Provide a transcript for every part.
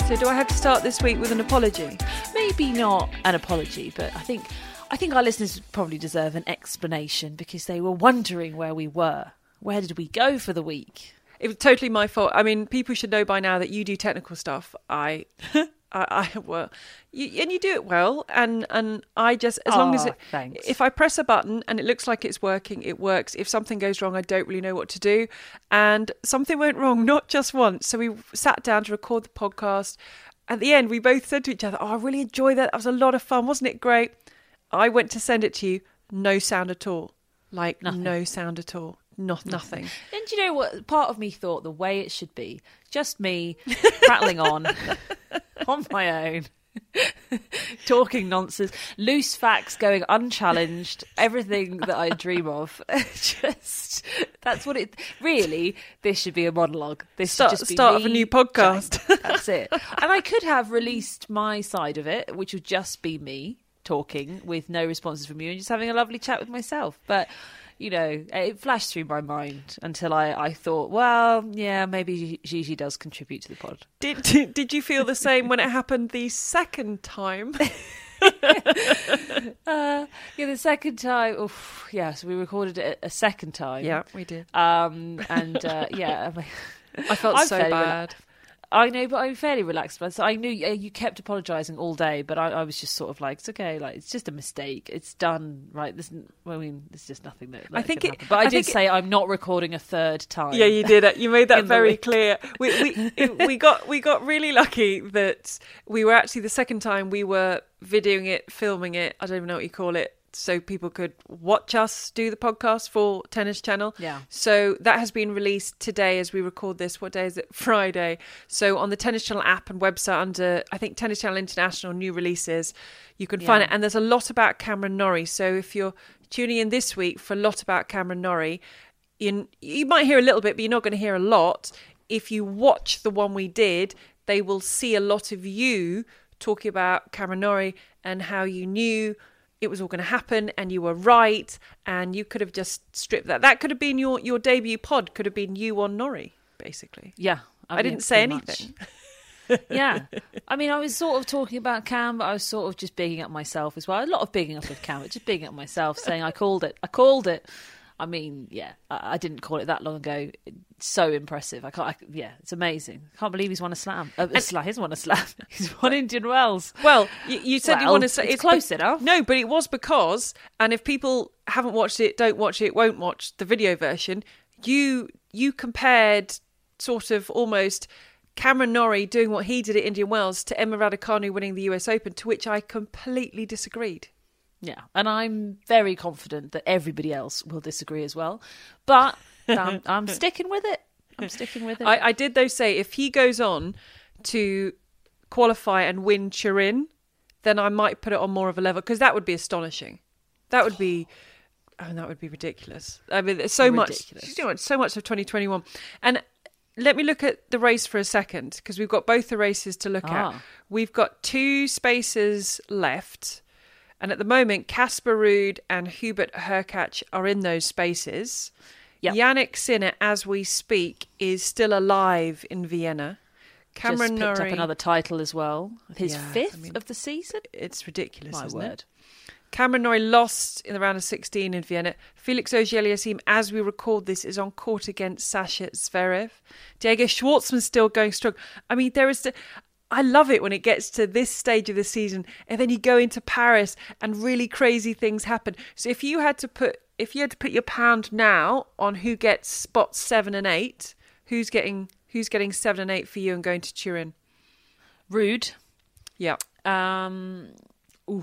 So do I have to start this week with an apology? Maybe not an apology, but I think our listeners probably deserve an explanation because they were wondering where we were. Where did we go for the week? It was totally my fault. I mean, people should know by now that you do technical stuff. Well, you do it well, and I just, as long as thanks. If I press a button and it looks like it's working, it works. If something goes wrong, I don't really know what to do. And something went wrong, not just once. So we sat down to record the podcast. At the end, we both said to each other, "Oh, I really enjoyed that. That was a lot of fun, wasn't it great?" I went to send it to you, no sound at all. Like Nothing. No sound at all. Nothing. And you know what? Part of me thought the way it should be, just me prattling on my own, talking nonsense, loose facts going unchallenged, everything that I dream of. Just that's what it really. This should be a monologue. This should just be start me of a new podcast. chatting. That's it. And I could have released my side of it, which would just be me talking with no responses from you and just having a lovely chat with myself. But you know, it flashed through my mind until I thought, well, yeah, maybe Gigi does contribute to the pod. Did you feel the same when it happened the second time? The second time. Oof, yeah, so we recorded it a second time. Yeah, we did. Yeah, I felt so bad. I know, but I'm fairly relaxed about it. So I knew you kept apologising all day, but I was just sort of like, it's okay, like it's just a mistake. It's done, right? There's just nothing that I think can happen. But I did say I'm not recording a third time. Yeah, you did it. You made that very clear. We got really lucky that we were actually the second time we were videoing it, filming it. I don't even know what you call it. So people could watch us do the podcast for Tennis Channel. Yeah. So that has been released today as we record this. What day is it? Friday. So on the Tennis Channel app and website under, I think, Tennis Channel International new releases, you can find it. And there's a lot about Cameron Norrie. So if you're tuning in this week for a lot about Cameron Norrie, you might hear a little bit, but you're not going to hear a lot. If you watch the one we did, they will see a lot of you talking about Cameron Norrie and how you knew it was all going to happen and you were right, and you could have just stripped that. That could have been your debut pod, could have been you on Norrie, basically. Yeah. I didn't say anything. Yeah. I mean, I was sort of talking about Cam, but I was sort of just bigging up myself as well. A lot of bigging up of Cam, but just bigging up myself, saying I called it. I mean, yeah, I didn't call it that long ago. It's so impressive. It's amazing. I can't believe he's won a slam. He hasn't won a slam. He's won Indian Wells. Well, you said you want to say it's close enough. No, but it was because, and if people haven't watched it, don't watch it, won't watch the video version, you compared sort of almost Cameron Norrie doing what he did at Indian Wells to Emma Raducanu winning the US Open, to which I completely disagreed. Yeah, and I'm very confident that everybody else will disagree as well. But I'm sticking with it. I did, though, say if he goes on to qualify and win Turin, then I might put it on more of a level, because that would be astonishing. That would be ridiculous. I mean, there's so much of 2021. And let me look at the race for a second, because we've got both the races to look at. We've got 2 spaces left. And at the moment, Casper Ruud and Hubert Hurkacz are in those spaces. Yep. Yannick Sinner, as we speak, is still alive in Vienna. Cameron Norrie picked up another title as well. His 5th of the season? It's ridiculous, isn't it? Cameron Norrie lost in the round of 16 in Vienna. Felix Auger-Aliassime, as we record this, is on court against Sasha Zverev. Diego Schwartzman's still going strong. I mean, I love it when it gets to this stage of the season and then you go into Paris and really crazy things happen. So if you had to put your pound now on who gets spots 7 and 8, who's getting 7 and 8 for you and going to Turin? Ruud. Yeah. And then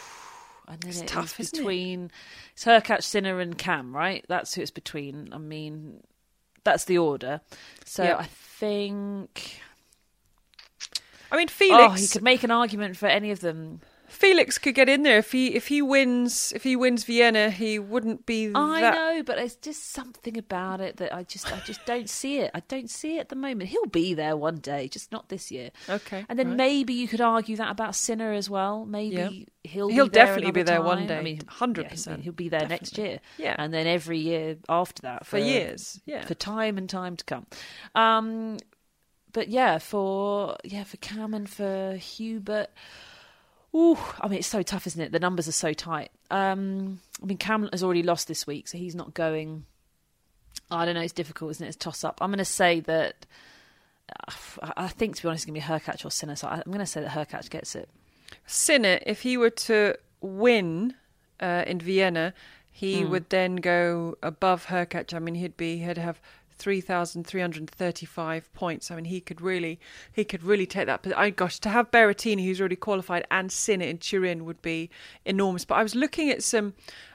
it's tough, isn't between it's Hurkacz, Sinner and Cam, right? That's who it's between. I mean, that's the order. So yeah. I think Felix. You could make an argument for any of them. Felix could get in there if he wins Vienna. He wouldn't be. I know, but there's just something about it that I just don't see it. I don't see it at the moment. He'll be there one day, just not this year. Okay, and then maybe you could argue that about Sinner as well. Maybe he'll definitely be there time. one day. I mean, 100%. He'll be there definitely. next year. Yeah, and then every year after that for years. Yeah, for time and time to come. yeah, for Cam and for Hubert. Ooh, I mean, it's so tough, isn't it? The numbers are so tight. I mean, Cam has already lost this week, so he's not going. I don't know. It's difficult, isn't it? It's a toss-up. I'm going to say that. I think, to be honest, it's going to be Hurkacz or Sinner. So I'm going to say that Hurkacz gets it. Sinner, if he were to win in Vienna, he would then go above Hurkacz. I mean, he'd have 3,335 points. I mean, he could really take that. But gosh, to have Berrettini, who's already qualified, and Sinner in Turin would be enormous. But I was looking at some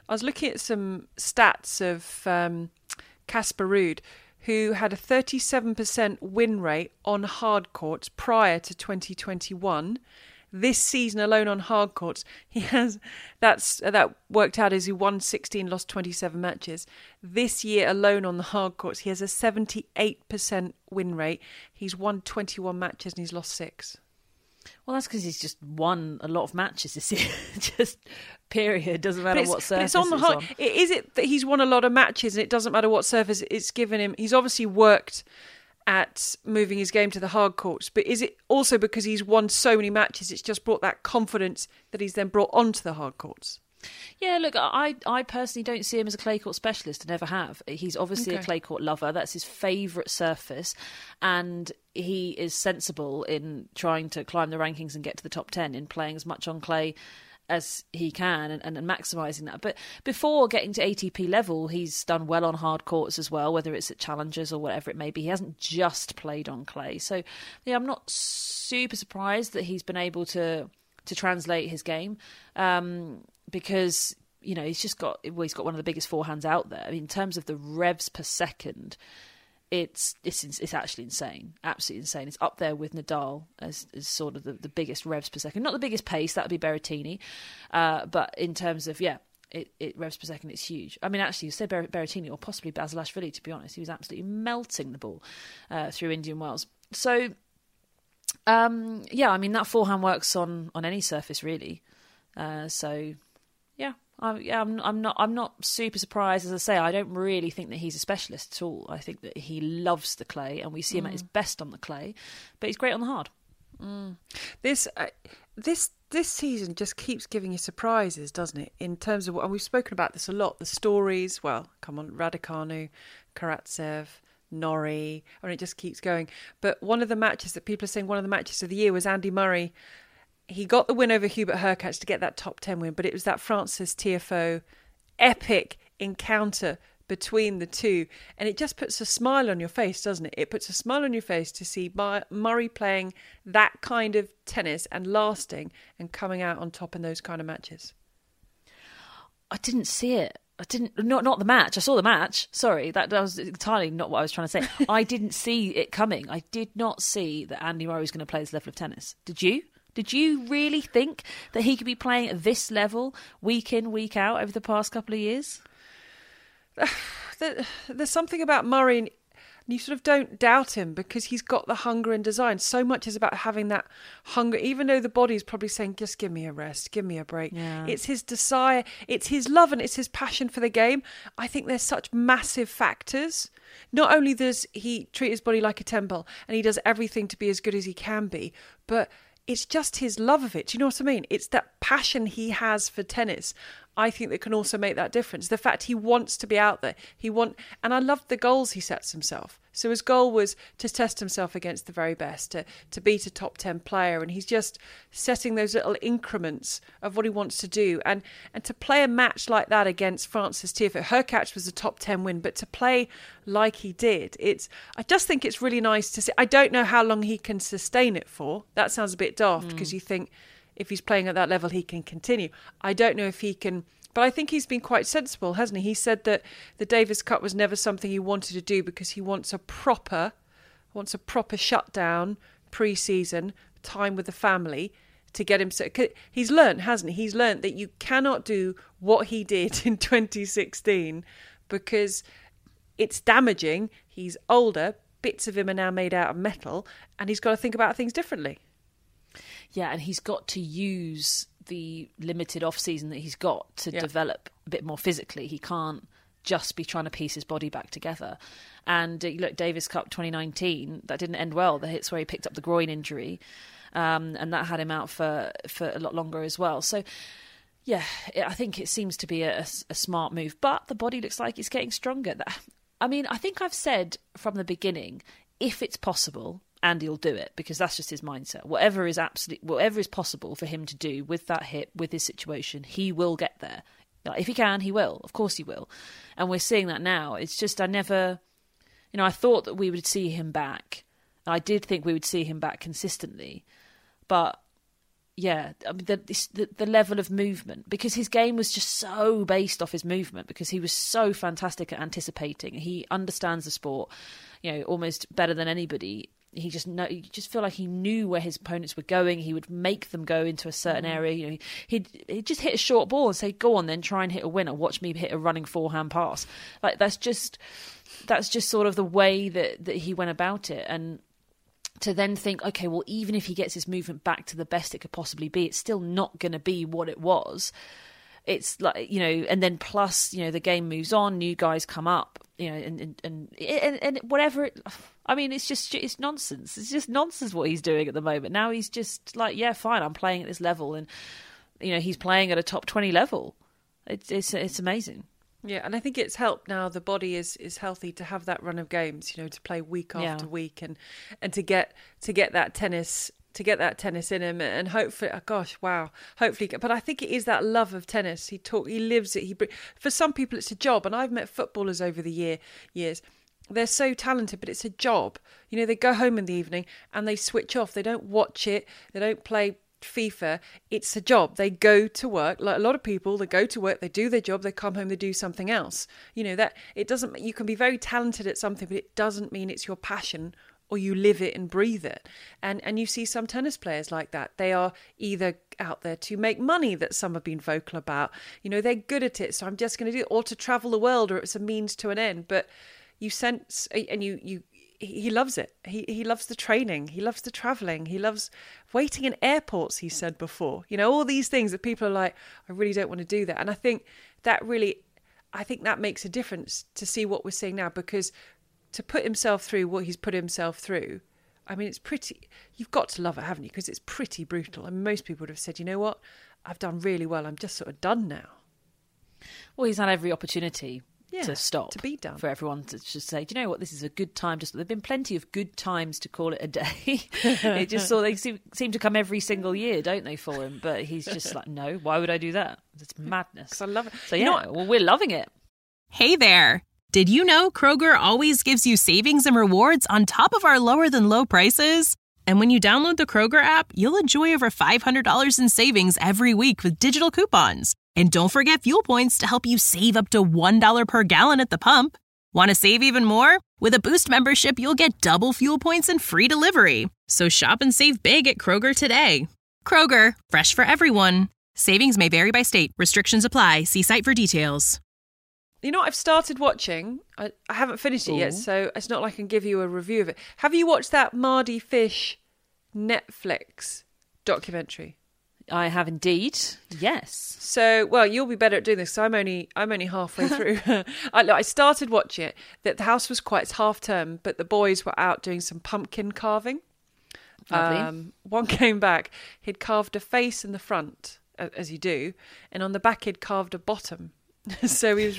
stats of Casper Ruud, who had a 37% win rate on hard courts prior to 2021. This season alone on hard courts, he has that worked out as he won 16, lost 27 matches. This year alone on the hard courts, he has a 78% win rate. He's won 21 matches and he's lost 6. Well, that's because he's just won a lot of matches this year. Just period. Doesn't matter what surface it's on the hard. Is it that he's won a lot of matches and it doesn't matter what surface it's given him? He's obviously worked at moving his game to the hard courts, but is it also because he's won so many matches, it's just brought that confidence that he's then brought onto the hard courts? Yeah, look, I personally don't see him as a clay court specialist. I never have. He's obviously a clay court lover. That's his favourite surface. And he is sensible in trying to climb the rankings and get to the top 10 in playing as much on clay as he can and maximising that. But before getting to ATP level, he's done well on hard courts as well, whether it's at Challengers or whatever it may be. He hasn't just played on clay. So, yeah, I'm not super surprised that he's been able to translate his game. Because, you know, he's got one of the biggest forehands out there. I mean, in terms of the revs per second, it's actually insane, absolutely insane. It's up there with Nadal as sort of the biggest revs per second. Not the biggest pace, that would be Berrettini, but in terms of it revs per second, it's huge. I mean, actually, you said Berrettini or possibly Basilashvili. To be honest, he was absolutely melting the ball through Indian Wells. So, I mean, that forehand works on any surface really. I'm not super surprised. As I say, I don't really think that he's a specialist at all. I think that he loves the clay, and we see him at his best on the clay, but he's great on the hard. This season just keeps giving you surprises, doesn't it? In terms of, and we've spoken about this a lot, the stories. Well, come on, Raducanu, Karatsev, Norrie. I mean, it just keeps going. But one of the matches that people are saying one of the matches of the year was Andy Murray. He got the win over Hubert Hurkacz to get that top 10 win, but it was that Frances Tiafoe epic encounter between the two. And it just puts a smile on your face, doesn't it? It puts a smile on your face to see Murray playing that kind of tennis and lasting and coming out on top in those kind of matches. I didn't see it. Not the match. I saw the match. Sorry, that was entirely not what I was trying to say. I didn't see it coming. I did not see that Andy Murray was going to play this level of tennis. Did you? Did you really think that he could be playing at this level week in, week out over the past couple of years? There's something about Murray, and you sort of don't doubt him because he's got the hunger and design. So much is about having that hunger, even though the body's probably saying, just give me a rest, give me a break. Yeah. It's his desire, it's his love, and it's his passion for the game. I think there's such massive factors. Not only does he treat his body like a temple and he does everything to be as good as he can be, but it's just his love of it. Do you know what I mean? It's that passion he has for tennis. I think that can also make that difference. The fact he wants to be out there. And I love the goals he sets himself. So his goal was to test himself against the very best, to beat a top 10 player. And he's just setting those little increments of what he wants to do. And to play a match like that against Frances Tiafoe, Hurkacz was a top 10 win, but to play like he did, I just think it's really nice to see. I don't know how long he can sustain it for. That sounds a bit daft because you think if he's playing at that level, he can continue. I don't know if he can. But I think he's been quite sensible, hasn't he? He said that the Davis Cup was never something he wanted to do because he wants a proper shutdown pre-season, time with the family to get him. He's learned, hasn't he? He's learned that you cannot do what he did in 2016 because it's damaging. He's older. Bits of him are now made out of metal and he's got to think about things differently. Yeah, and he's got to use the limited off-season that he's got to develop a bit more physically. He can't just be trying to piece his body back together. And look, Davis Cup 2019, that didn't end well. That's where he picked up the groin injury, and that had him out for a lot longer as well. So, yeah, I think it seems to be a smart move. But the body looks like it's getting stronger. I mean, I think I've said from the beginning, if it's possible, Andy will do it, because that's just his mindset. Whatever is possible for him to do with that hip, with his situation, he will get there. If he can, he will. Of course he will. And we're seeing that now. It's just I thought that we would see him back. I did think we would see him back consistently. But, yeah, I mean, the level of movement, because his game was just so based off his movement, because he was so fantastic at anticipating. He understands the sport, almost better than anybody. You just feel like he knew where his opponents were going. He would make them go into a certain area. He'd just hit a short ball and say, "Go on, then try and hit a winner. Watch me hit a running forehand pass." Like that's just sort of the way that he went about it. And to then think, okay, well, even if he gets his movement back to the best it could possibly be, it's still not going to be what it was. It's like, and then plus, the game moves on, new guys come up, and whatever. It's nonsense. It's just nonsense what he's doing at the moment. Now he's just like, yeah, fine, I'm playing at this level, and he's playing at a top 20 level. It's amazing. Yeah, and I think it's helped now. The body is healthy to have that run of games, to play week after week, and to get that tennis. To get that tennis in him, and hopefully, hopefully. But I think it is that love of tennis. He lives it. For some people, it's a job. And I've met footballers over the years. They're so talented, but it's a job. They go home in the evening and they switch off. They don't watch it. They don't play FIFA. It's a job. They go to work. Like a lot of people, they go to work. They do their job. They come home. They do something else. That it doesn't. You can be very talented at something, but it doesn't mean it's your passion, or you live it and breathe it. And you see some tennis players like that. They are either out there to make money, that some have been vocal about. They're good at it, so I'm just going to do it, or to travel the world, or it's a means to an end. But you sense, and he loves it. He loves the training. He loves the traveling. He loves waiting in airports, he said before. All these things that people are like, I really don't want to do that. And I think that makes a difference to see what we're seeing now, because to put himself through what he's put himself through, I mean, it's pretty, you've got to love it, haven't you? Because it's pretty brutal. And most people would have said, you know what, I've done really well. I'm just sort of done now. Well, he's had every opportunity to stop, to be done. For everyone to just say, do you know what, this is a good time. There've been plenty of good times to call it a day. It just they seem to come every single year, don't they, for him? But he's just like, no, why would I do that? It's madness. Because I love it. So well, we're loving it. Hey there. Did you know Kroger always gives you savings and rewards on top of our lower than low prices? And when you download the Kroger app, you'll enjoy over $500 in savings every week with digital coupons. And don't forget fuel points to help you save up to $1 per gallon at the pump. Want to save even more? With a Boost membership, you'll get double fuel points and free delivery. So shop and save big at Kroger today. Kroger, fresh for everyone. Savings may vary by state. Restrictions apply. See site for details. I've started watching. I haven't finished it yet, so it's not like I can give you a review of it. Have you watched that Mardy Fish Netflix documentary? I have indeed. Yes. So, well, you'll be better at doing this. So I'm only halfway through. I started watching it. That the house was it's half term, but the boys were out doing some pumpkin carving. One came back. He'd carved a face in the front, as you do, and on the back he'd carved a bottom. So he was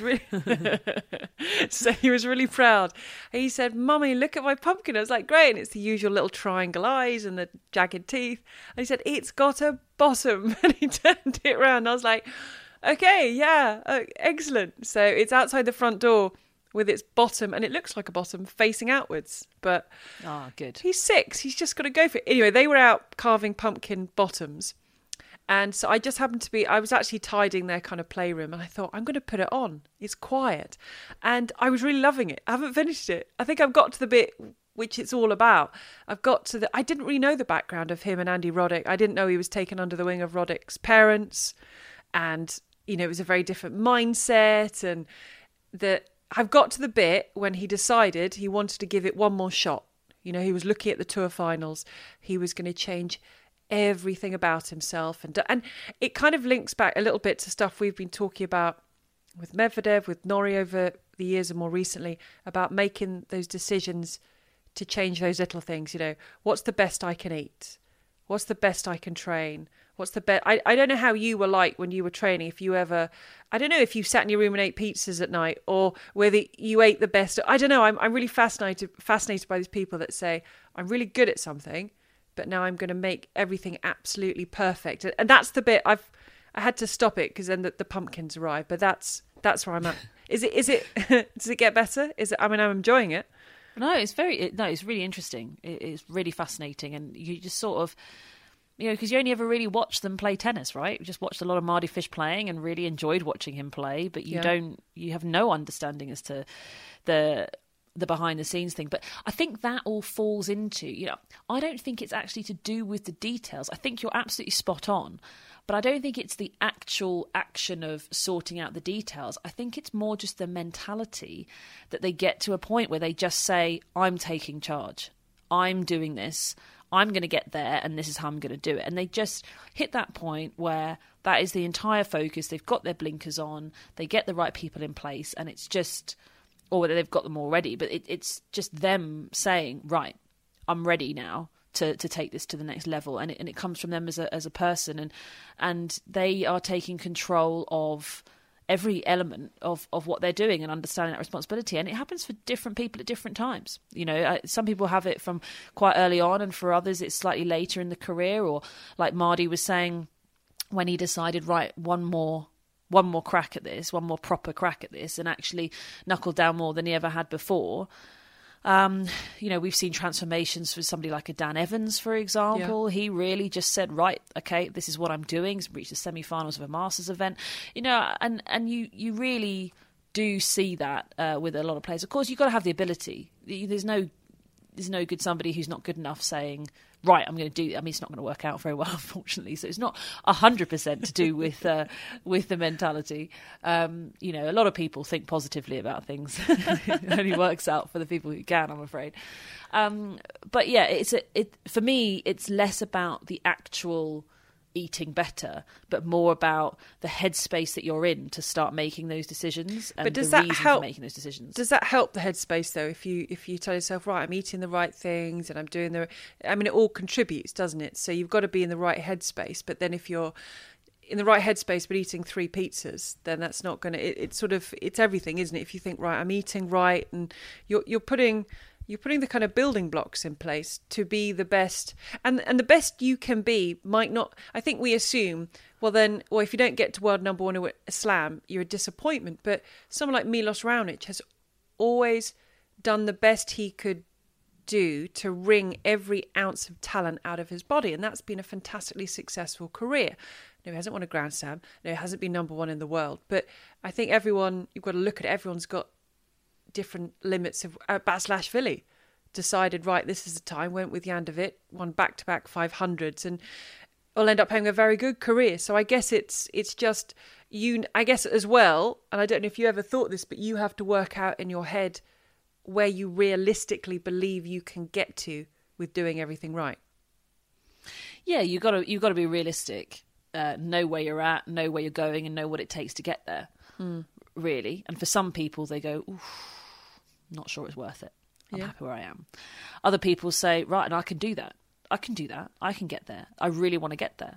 really proud. He said, "Mummy, look at my pumpkin." I was like, "Great." And it's the usual little triangle eyes and the jagged teeth. And he said, "It's got a bottom." And he turned it around. I was like, "Okay, yeah, excellent." So it's outside the front door with its bottom, and it looks like a bottom facing outwards. But good. He's 6. He's just got to go for it. Anyway, they were out carving pumpkin bottoms. And so I just happened to I was actually tidying their kind of playroom, and I thought, I'm going to put it on. It's quiet. And I was really loving it. I haven't finished it. I think I've got to the bit which it's all about. I didn't really know the background of him and Andy Roddick. I didn't know he was taken under the wing of Roddick's parents. And, it was a very different mindset. And I've got to the bit when he decided he wanted to give it one more shot. He was looking at the tour finals. He was going to change everything about himself, and it kind of links back a little bit to stuff we've been talking about Medvedev, with Norrie over the years and more recently, about making those decisions to change those little things. What's the best I can eat? What's the best I can train? What's the best? I don't know how you were like when you were training. If you ever, I don't know if you sat in your room and ate pizzas at night, or whether you ate the best. I don't know. I'm really fascinated by these people that say, I'm really good at something, but now I'm going to make everything absolutely perfect. And that's the bit I had to stop it, because then the pumpkins arrived. But that's where I'm at. Is it? Does it get better? I'm enjoying it. No, it's really interesting. It's really fascinating, and you just sort of, because you only ever really watch them play tennis, right? You just watched a lot of Mardy Fish playing and really enjoyed watching him play, but you have no understanding as to the behind the scenes thing. But I think that all falls into, I don't think it's actually to do with the details. I think you're absolutely spot on. But I don't think it's the actual action of sorting out the details. I think it's more just the mentality that they get to a point where they just say, I'm taking charge. I'm doing this. I'm going to get there, and this is how I'm going to do it. And they just hit that point where that is the entire focus. They've got their blinkers on. They get the right people in place, and it's just, or whether they've got them already, but it's just them saying, right, I'm ready now to take this to the next level, and it comes from them as a person, and they are taking control of every element of what they're doing and understanding that responsibility. And it happens for different people at different times. Some people have it from quite early on, and for others it's slightly later in the career, or like Mardy was saying, when he decided, right, one more crack at this, one more proper crack at this, and actually knuckled down more than he ever had before. We've seen transformations for somebody like a Dan Evans, for example. Yeah. He really just said, right, okay, this is what I'm doing. He's reached the semi-finals of a Masters event, and you really do see that with a lot of players. Of course, you've got to have the ability. There's no good somebody who's not good enough saying, right, I'm going to do it. I mean, it's not going to work out very well, unfortunately. So it's not 100% to do with the mentality. A lot of people think positively about things. It only works out for the people who can, I'm afraid. But yeah, for me, it's less about the actual eating better, but more about the headspace that you're in to start making those decisions, and the reason for making those decisions. Does that help the headspace though? If you tell yourself, right, I'm eating the right things and I'm doing it all contributes, doesn't it? So you've got to be in the right headspace. But then if you're in the right headspace but eating 3 pizzas, then that's not going to. It's everything, isn't it? If you think, right, I'm eating right, and you're putting the kind of building blocks in place to be the best, and the best you can be might not. I think we assume, if you don't get to world number one at a slam, you're a disappointment. But someone like Milos Raonic has always done the best he could do to wring every ounce of talent out of his body, and that's been a fantastically successful career. No, he hasn't won a Grand Slam. No, he hasn't been number one in the world. But I think you've got to look at it. Everyone's got different limits of Basilashvili decided, right, this is the time, went with Jandovic, won back-to-back 500s, and will end up having a very good career. So I guess it's just I guess as well, and I don't know if you ever thought this, but you have to work out in your head where you realistically believe you can get to with doing everything right. Yeah, you've got to be realistic, know where you're at, know where you're going, and know what it takes to get there. Really. And for some people, they go, oof, not sure it's worth it. I'm happy where I am. Other people say, right, and I can do that. I can get there. I really want to get there.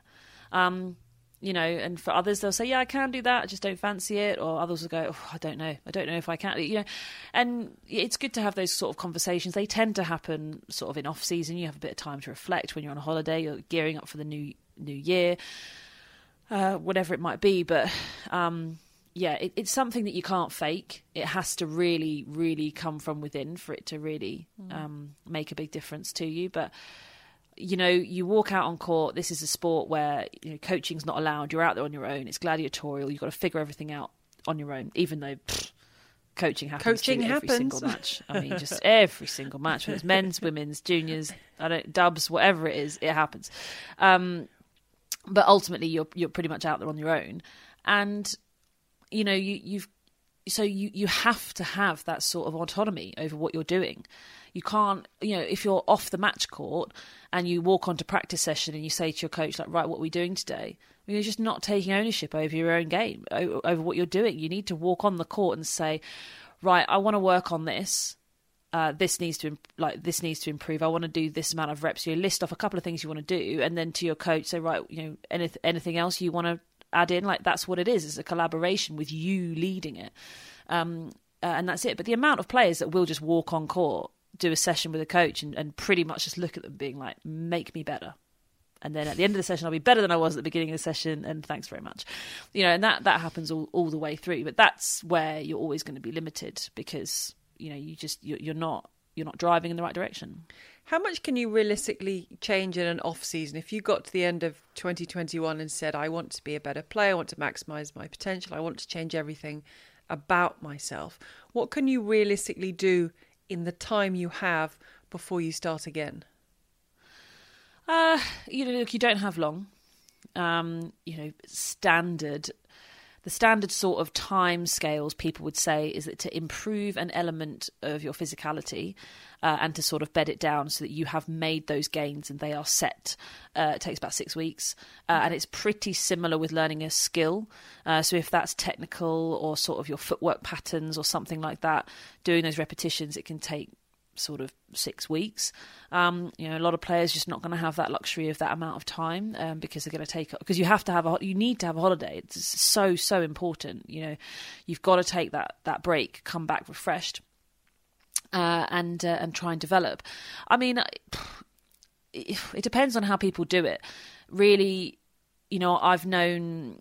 And for others, they'll say, yeah, I can do that. I just don't fancy it. Or others will go, oh, I don't know if I can. And it's good to have those sort of conversations. They tend to happen sort of in off season. You have a bit of time to reflect when you're on a holiday. You're gearing up for the new year, whatever it might be. But it's something that you can't fake. It has to really, really come from within for it to really make a big difference to you. But you walk out on court. This is a sport where coaching's not allowed. You're out there on your own. It's gladiatorial. You've got to figure everything out on your own, even though coaching happens every single match. I mean, just every single match, whether it's men's, women's, juniors, dubs, whatever it is, it happens. But ultimately, you're pretty much out there on your own, and you've so you have to have that sort of autonomy over what you're doing. You can't, if you're off the match court and you walk onto practice session and you say to your coach, like, right, what are we doing today? You're just not taking ownership over your own game, over what you're doing. You need to walk on the court and say, right, I want to work on this. This needs to improve. I want to do this amount of reps. You list off a couple of things you want to do, and then to your coach say, right, anything else you want to add in? Like, that's what it is. It's a collaboration with you leading it, and that's it. But the amount of players that will just walk on court, do a session with a coach, and pretty much just look at them being like, make me better. And then at the end of the session, I'll be better than I was at the beginning of the session, and thanks very much. And that happens all the way through. But that's where you're always going to be limited, because you're not driving in the right direction. How much can you realistically change in an off season? If you got to the end of 2021 and said, I want to be a better player, I want to maximise my potential, I want to change everything about myself, what can you realistically do in the time you have before you start again? Look, you don't have long. The standard sort of time scales people would say is that to improve an element of your physicality and to sort of bed it down so that you have made those gains and they are set, it takes about 6 weeks. And it's pretty similar with learning a skill. So if that's technical or sort of your footwork patterns or something like that, doing those repetitions, it can take sort of 6 weeks. A lot of players just not going to have that luxury of that amount of time because they're going to because you need to have a holiday. It's so important. You've got to take that break, come back refreshed, and try and develop. I mean, it depends on how people do it. Really, I've known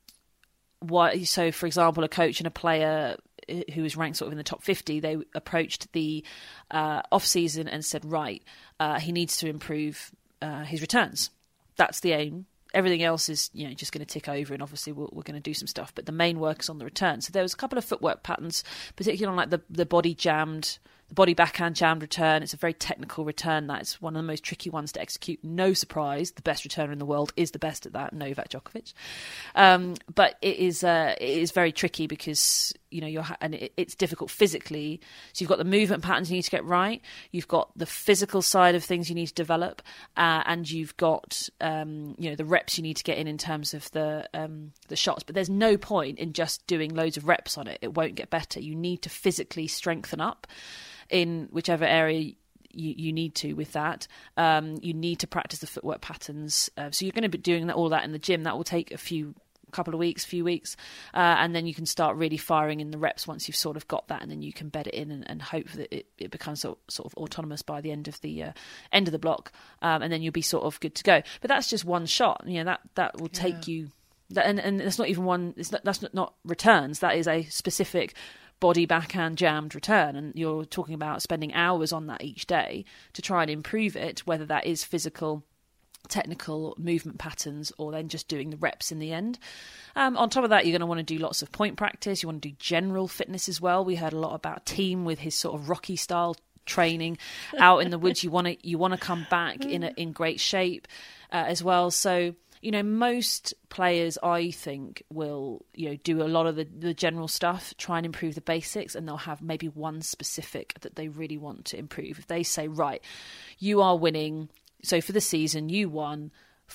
so for example, a coach and a player who was ranked sort of in the top 50, they approached the off-season and said, right, he needs to improve his returns. That's the aim. Everything else is just going to tick over, and obviously we're going to do some stuff, but the main work is on the return. So there was a couple of footwork patterns, particularly on like the body backhand jammed return. It's a very technical return. That's one of the most tricky ones to execute. No surprise, the best returner in the world is the best at that, Novak Djokovic. But it is very tricky because it's difficult physically. So you've got the movement patterns you need to get right. You've got the physical side of things you need to develop, and you've got the reps you need to get in terms of the shots. But there's no point in just doing loads of reps on it. It won't get better. You need to physically strengthen up in whichever area you need to with that. You need to practice the footwork patterns. So you're going to be doing all that in the gym. That will take a few weeks, and then you can start really firing in the reps once you've sort of got that, and then you can bed it in and hope that it becomes sort of autonomous by the end of the block, and then you'll be sort of good to go. But that's just one shot. That will take you, and that's not even one. That's not returns. That is a specific body backhand jammed return, and you're talking about spending hours on that each day to try and improve it, whether that is physical, technical movement patterns, or then just doing the reps in the end. On top of that, you're going to want to do lots of point practice. You want to do general fitness as well. We heard a lot about Team with his sort of Rocky style training out in the woods. You want to come back in great shape as well. So most players, I think, will do a lot of the general stuff, try and improve the basics, and they'll have maybe one specific that they really want to improve. If they say, right, you are winning. So for the season, you won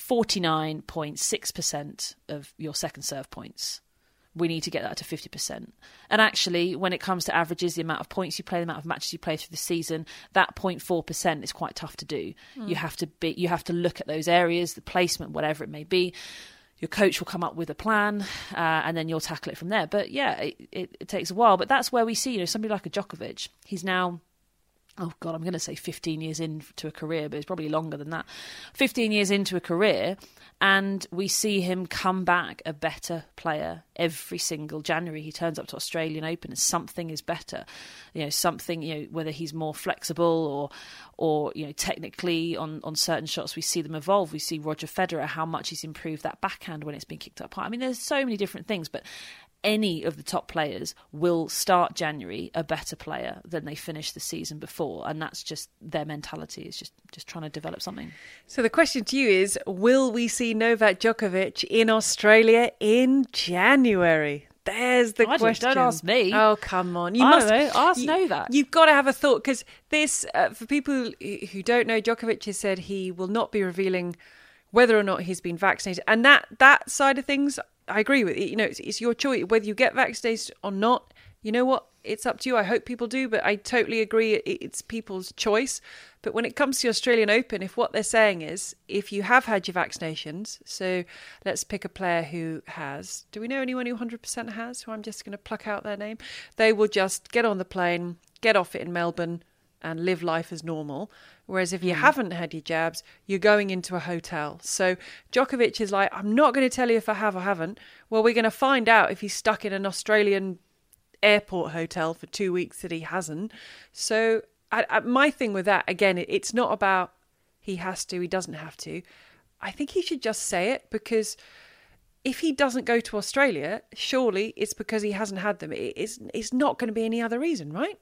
49.6% of your second serve points. We need to get that to 50%. And actually, when it comes to averages, the amount of points you play, the amount of matches you play through the season, that 0.4% is quite tough to do. You have to look at those areas, the placement, whatever it may be. Your coach will come up with a plan, and then you'll tackle it from there. But yeah, it takes a while. But that's where we see, somebody like a Djokovic. He's now, oh God, I'm going to say 15 years into a career, but it's probably longer than that. 15 years into a career, and we see him come back a better player every single January. He turns up to Australian Open and something is better. Whether he's more flexible or technically on certain shots, we see them evolve. We see Roger Federer, how much he's improved that backhand when it's been kicked up high. I mean, there's so many different things, but any of the top players will start January a better player than they finished the season before, and that's just their mentality. Is just trying to develop something. So the question to you is, will we see Novak Djokovic in Australia in January? There's the question. Don't ask me. Oh, come on. I don't know. Ask Novak. You've got to have a thought, because this, for people who don't know, Djokovic has said he will not be revealing whether or not he's been vaccinated. And that side of things, I agree with. You know, it's your choice whether you get vaccinated or not. You know what? It's up to you. I hope people do, but I totally agree. It's people's choice. But when it comes to the Australian Open, if what they're saying is, if you have had your vaccinations, so let's pick a player who has, do we know anyone who 100% has, who I'm just going to pluck out their name? They will just get on the plane, get off it in Melbourne and live life as normal. Whereas if you haven't had your jabs, you're going into a hotel. So Djokovic is like, I'm not going to tell you if I have or haven't. Well, we're going to find out if he's stuck in an Australian airport hotel for 2 weeks that he hasn't. So my thing with that, again, it's not about he has to, he doesn't have to. I think he should just say it, because if he doesn't go to Australia, surely it's because he hasn't had them. It's not going to be any other reason, right?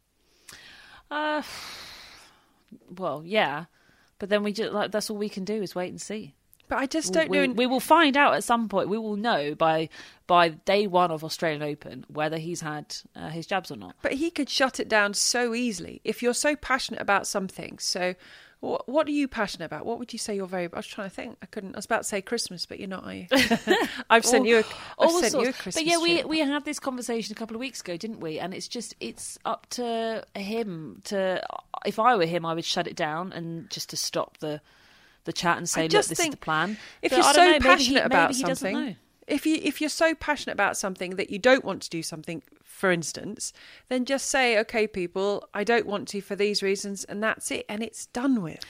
Well, yeah, but then we just that's all we can do is wait and see. But I just don't know. We will find out at some point. We will know by day one of Australian Open whether he's had his jabs or not. But he could shut it down so easily if you're so passionate about something. So what are you passionate about? What would you say you're very... I was trying to think. I was about to say Christmas, but you're not, are you? I've sent you a Christmas But yeah, tree. we had this conversation a couple of weeks ago, didn't we? And it's up to him to... If I were him, I would shut it down and just to stop the chat and say, look, this is the plan. If but you're so passionate about maybe something, if you're so passionate about something that you don't want to do something, for instance, then just say, okay, people, I don't want to for these reasons, and that's it, and it's done with.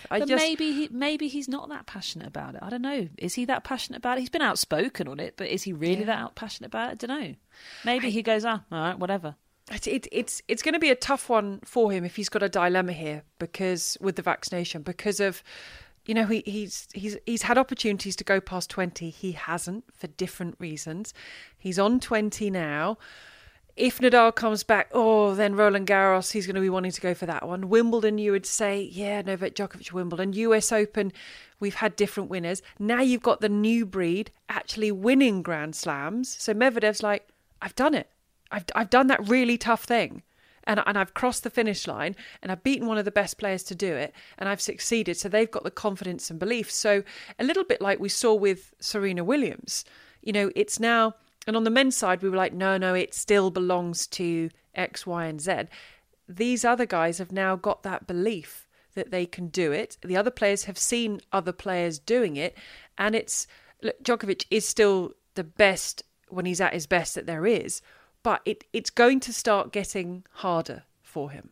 Maybe he's not that passionate about it. I don't know. Is he that passionate about it? He's been outspoken on it, but is he really that passionate about it? I don't know. Maybe he goes, all right, whatever. It's going to be a tough one for him if he's got a dilemma here, because with the vaccination, because of... You know, he's had opportunities to go past 20. He hasn't, for different reasons. He's on 20 now. If Nadal comes back, then Roland Garros, he's going to be wanting to go for that one. Wimbledon, you would say, yeah, Novak Djokovic, Wimbledon. US Open, we've had different winners. Now you've got the new breed actually winning Grand Slams. So Medvedev's like, I've done it. I've done that really tough thing. And I've crossed the finish line, and I've beaten one of the best players to do it, and I've succeeded. So they've got the confidence and belief. So a little bit like we saw with Serena Williams, you know, it's now, and on the men's side, we were like, no, it still belongs to X, Y, and Z. These other guys have now got that belief that they can do it. The other players have seen other players doing it, and look, Djokovic is still the best when he's at his best that there is. But it's going to start getting harder for him.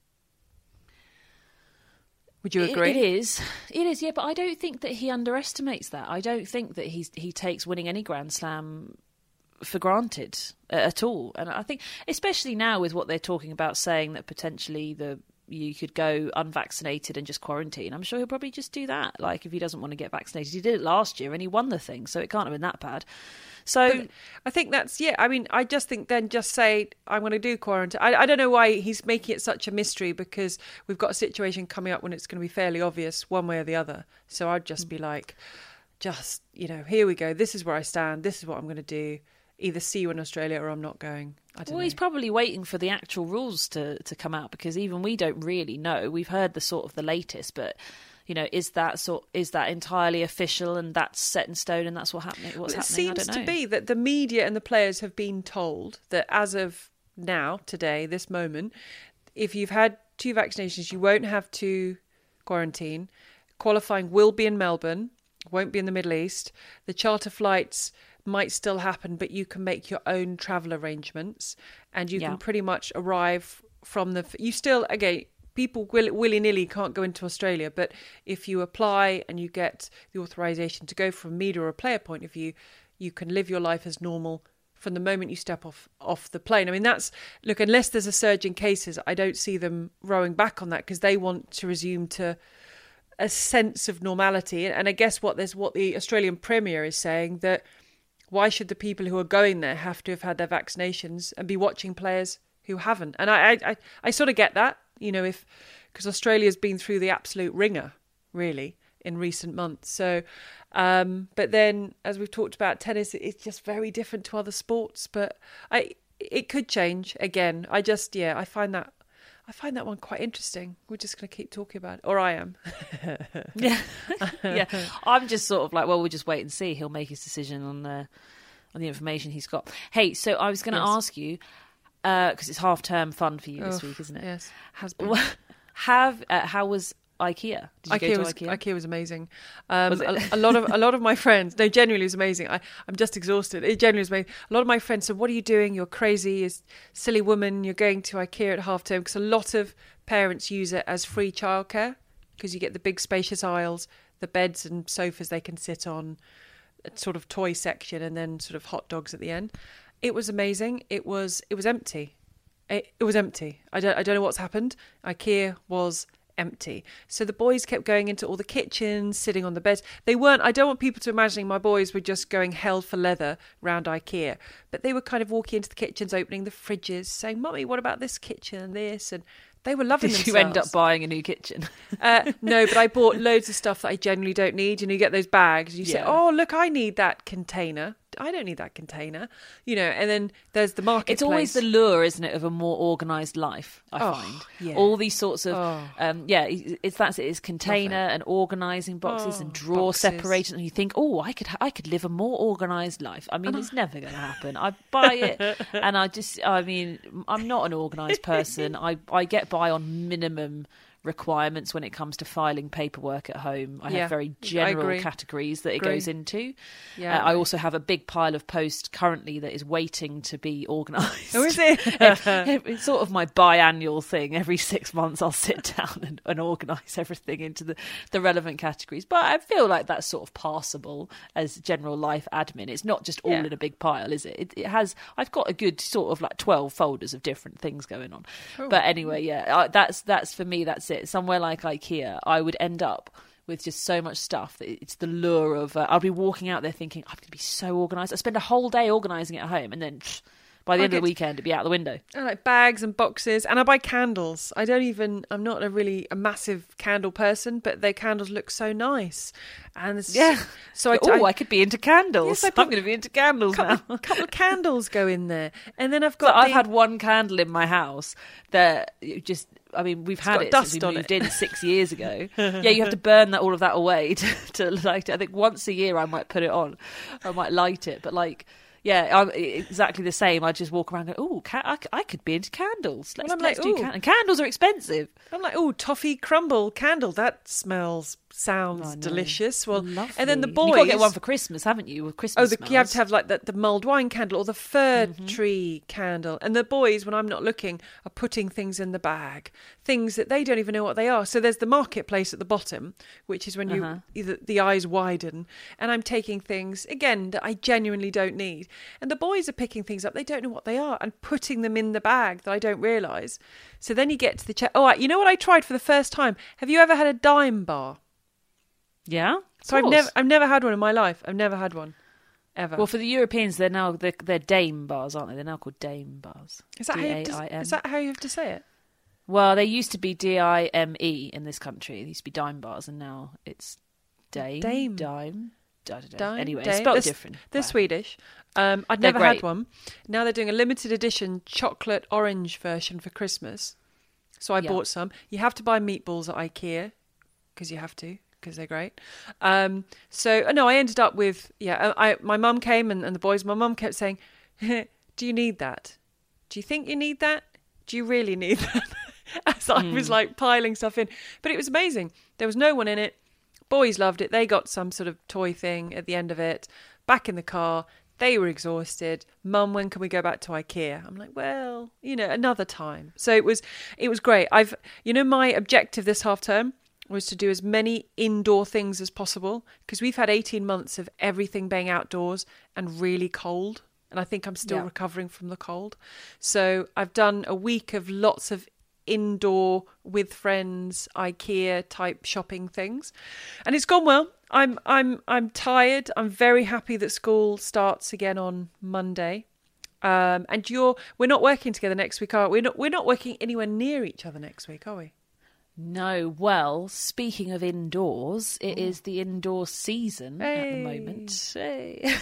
Would you agree? It is, yeah, but I don't think that he underestimates that. I don't think that he takes winning any Grand Slam for granted at all. And I think, especially now with what they're talking about, saying that potentially you could go unvaccinated and just quarantine, I'm sure he'll probably just do that. Like, if he doesn't want to get vaccinated. He did it last year and he won the thing, so it can't have been that bad. So but I think I just think then just say, I'm going to do quarantine. I don't know why he's making it such a mystery, because we've got a situation coming up when it's going to be fairly obvious one way or the other. So I'd just be like, here we go. This is where I stand. This is what I'm going to do. Either see you in Australia or I'm not going. I don't know. He's probably waiting for the actual rules to come out, because even we don't really know. We've heard the latest, but you know, is that entirely official and that's set in stone and that's what's happening? It seems to be that the media and the players have been told that as of now, today, this moment, if you've had 2 vaccinations, you won't have to quarantine. Qualifying will be in Melbourne, won't be in the Middle East. The charter flights might still happen, but you can make your own travel arrangements, and you can pretty much arrive from you still, again, people willy-nilly can't go into Australia, but if you apply and you get the authorization to go from a media or a player point of view, you can live your life as normal from the moment you step off the plane. I mean, unless there's a surge in cases, I don't see them rowing back on that, because they want to resume to a sense of normality. And I guess what the Australian Premier is saying, that why should the people who are going there have to have had their vaccinations and be watching players who haven't? And I sort of get that, you know, because Australia's been through the absolute ringer, really, in recent months. So But then, as we've talked about, tennis, it's just very different to other sports. But it could change again. I find that one quite interesting. We're just going to keep talking about it, or I am. Yeah. I'm just sort of like, well, we'll just wait and see. He'll make his decision on the information he's got. Hey, so I was going to ask you, because it's half-term fun for you this week, isn't it? Yes, has been. How was IKEA? Did you go to IKEA? IKEA was amazing. A lot of my friends. No, genuinely, it was amazing. I'm just exhausted. It genuinely was amazing. A lot of my friends said, "What are you doing? You're crazy. You're silly woman. You're going to IKEA at half term." Because a lot of parents use it as free childcare because you get the big spacious aisles, the beds and sofas they can sit on, a sort of toy section, and then sort of hot dogs at the end. It was amazing. It was empty. It was empty. I don't know what's happened. IKEA was empty. So the boys kept going into all the kitchens, sitting on the beds. They weren't, I don't want people to imagine my boys were just going hell for leather round IKEA, but they were kind of walking into the kitchens, opening the fridges, saying, "Mummy, what about this kitchen and this?" And they were loving themselves. Did you end up buying a new kitchen? No, but I bought loads of stuff that I generally don't need. You know, you get those bags. You say, "Oh, look, I need that container." I don't need that container, you know. And then there's the marketplace. It's always the lure, isn't it, of a more organised life, I find. Yeah. All these sorts of, it's container and organising boxes and drawer separation. And you think, oh, I could live a more organised life. I mean, it's never going to happen. I buy it and I'm not an organised person. I get by on minimum requirements when it comes to filing paperwork at home. I have very general categories that it goes into. I also have a big pile of post currently that is waiting to be organised. Oh, is it? It's sort of my biannual thing. Every 6 months I'll sit down and organise everything into the relevant categories. But I feel like that's sort of passable as general life admin. It's not just all in a big pile, is it? It has. I've got a good sort of like 12 folders of different things going on. Oh. But anyway, that's for me. That's it. Somewhere like IKEA, I would end up with just so much stuff that it's the lure of I'll be walking out there thinking I'm going to be so organised. I spend a whole day organising it at home, and then by the end of the weekend it'd be out the window. I like bags and boxes, and I buy candles. I'm not a massive candle person, but their candles look so nice. And so I could be into candles. Yes, I'm going to be into candles now. A couple of candles go in there, and then I've had one candle in my house that just. I mean, we've had it since we moved in 6 years ago. You have to burn all of that away to light it. I think once a year I might put it on. I might light it. But I'm exactly the same. I just walk around and go, I could be into candles. Let's do candles. And candles are expensive. I'm like, toffee crumble candle. That sounds delicious. Well, lovely. And then the boys... You've got to get one for Christmas, haven't you? With Christmas you have to have like the mulled wine candle or the fir tree candle. And the boys, when I'm not looking, are putting things in the bag, things that they don't even know what they are. So there's the marketplace at the bottom, which is when the eyes widen. And I'm taking things, again, that I genuinely don't need. And the boys are picking things up. They don't know what they are and putting them in the bag that I don't realise. So then you get to the check. Oh, you know what I tried for the first time? Have you ever had a dime bar? Yeah. So I've never had one in my life. I've never had one. Ever. Well, for the Europeans, they're Dame bars, aren't they? They're now called Dame bars. Is that how you have to say it? Well, they used to be DIME in this country. They used to be dime bars, and now it's Dime. Dime. I don't know. Anyway, it's spelled different. They're Swedish. I'd never had one. Now they're doing a limited edition chocolate orange version for Christmas. So I bought some. You have to buy meatballs at IKEA because you have to. Because they're great. I ended up with, my mum came and the boys, my mum kept saying, do you need that? Do you think you need that? Do you really need that? As I was like piling stuff in. But it was amazing. There was no one in it. Boys loved it. They got some sort of toy thing at the end of it. Back in the car. They were exhausted. Mum, when can we go back to IKEA? I'm like, well, another time. So it was great. My objective this half term was to do as many indoor things as possible because we've had 18 months of everything being outdoors and really cold. And I think I'm still recovering from the cold. So I've done a week of lots of indoor with friends, IKEA type shopping things. And it's gone well. I'm tired. I'm very happy that school starts again on Monday. And we're not working together next week, are we? We're not working anywhere near each other next week, are we? No, well, speaking of indoors, it is the indoor season at the moment. Hey.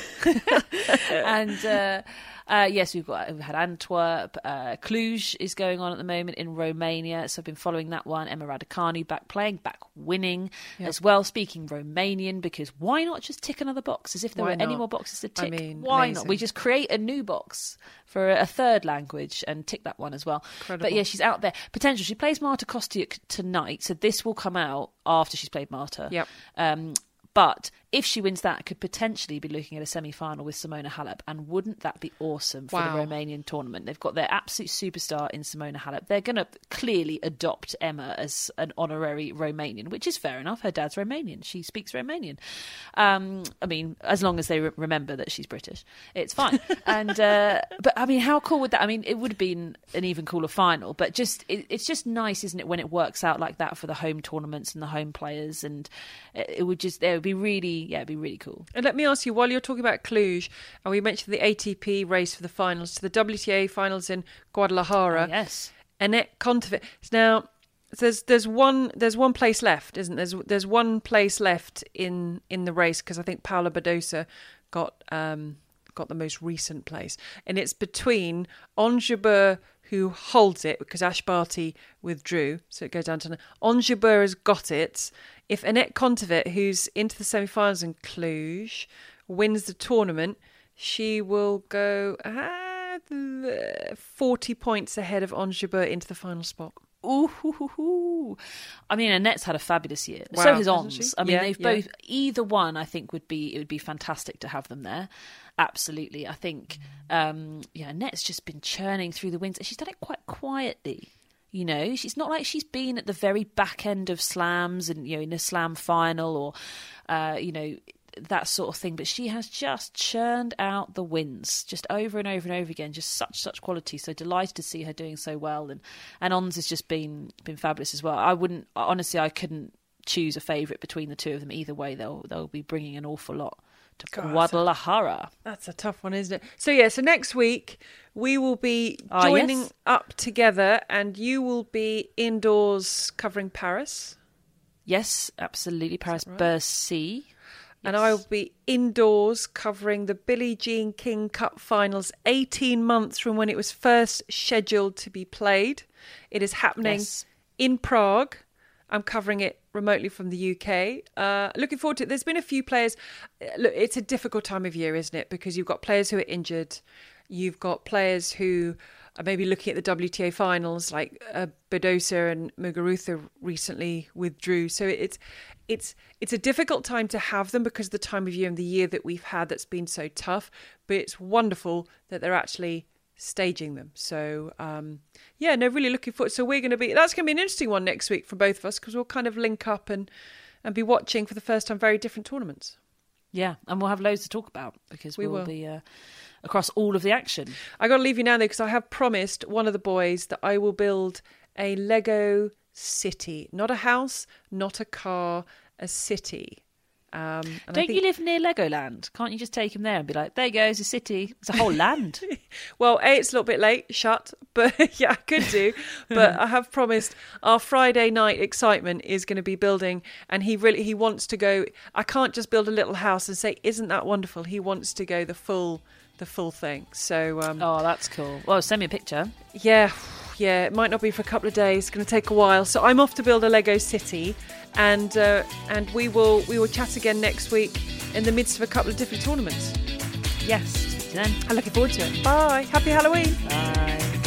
And yes, we've had Antwerp. Cluj is going on at the moment in Romania, so I've been following that one. Emma Raducanu back winning as well, speaking Romanian, because why not just tick another box? As if there were any more boxes to tick. Why amazing. not? We just create a new box for a third language and tick that one as well. Incredible. But yeah, she's out there. Potential. She plays Marta Kostyuk tonight, so this will come out after she's played Marta. Yep. But if she wins that, could potentially be looking at a semi-final with Simona Halep, and wouldn't that be awesome for the Romanian tournament? They've got their absolute superstar in Simona Halep. They're going to clearly adopt Emma as an honorary Romanian, which is fair enough. Her dad's Romanian. She speaks Romanian. I mean, as long as they remember that she's British, it's fine. And but I mean, how cool would that? I mean, it would have been an even cooler final, but just it's just nice, isn't it, when it works out like that for the home tournaments and the home players, and it would be really. Yeah, it'd be really cool. And let me ask you, while you're talking about Cluj, and we mentioned the ATP race for the finals, to the WTA finals in Guadalajara. Oh, yes. Annette Kontaveit. Now, there's one place left, isn't there? There's one place left in the race, because I think Paula Badosa got the most recent place, and it's between Ons Jabeur, who holds it because Ash Barty withdrew, so it goes down to Ons Jabeur has got it. If Annette Kontaveit, who's into the semi-finals in Cluj, wins the tournament, she will go 40 points ahead of Ons Jabeur into the final spot. Ooh. I mean, Annette's had a fabulous year. Wow, so has Ons. I mean, they've both. Either one, I think, it would be fantastic to have them there. Absolutely, I think. Annette's just been churning through the wins, and she's done it quite quietly. You know, she's not like she's been at the very back end of slams and, you know, in a slam final or, that sort of thing. But she has just churned out the wins just over and over and over again. Just such quality. So delighted to see her doing so well. And Ons has just been fabulous as well. I couldn't choose a favourite between the two of them. Either way, they'll be bringing an awful lot to Guadalajara. That's a tough one, isn't it? So next week we will be joining up together, and you will be indoors covering Paris. Yes, absolutely. Paris-Bercy. Yes. And I will be indoors covering the Billie Jean King Cup finals 18 months from when it was first scheduled to be played. It is happening in Prague. I'm covering it remotely from the UK. Looking forward to it. There's been a few players. Look, it's a difficult time of year, isn't it? Because you've got players who are injured. You've got players who are maybe looking at the WTA finals, like Badosa and Muguruza recently withdrew. So it's a difficult time to have them because of the time of year and the year that we've had that's been so tough. But it's wonderful that they're actually staging them. So really looking forward. So that's going to be an interesting one next week for both of us, because we'll kind of link up and be watching for the first time very different tournaments. Yeah, and we'll have loads to talk about because we will be across all of the action. I got to leave you now though, because I have promised one of the boys that I will build a Lego city, not a house, not a car, a city. Don't you live near Legoland? Can't you just take him there and be like, there you go, it's a city. It's a whole land. Well, it's a little bit late, but yeah, I could do. But I have promised our Friday night excitement is going to be building, and he wants to go. I can't just build a little house and say, isn't that wonderful? He wants to go the full thing. So oh, that's cool. Well, send me a picture. Yeah, it might not be for a couple of days. It's going to take a while. So I'm off to build a Lego city, and we will chat again next week in the midst of a couple of different tournaments. Yes, then. I'm looking forward to it. Bye. Happy Halloween. Bye.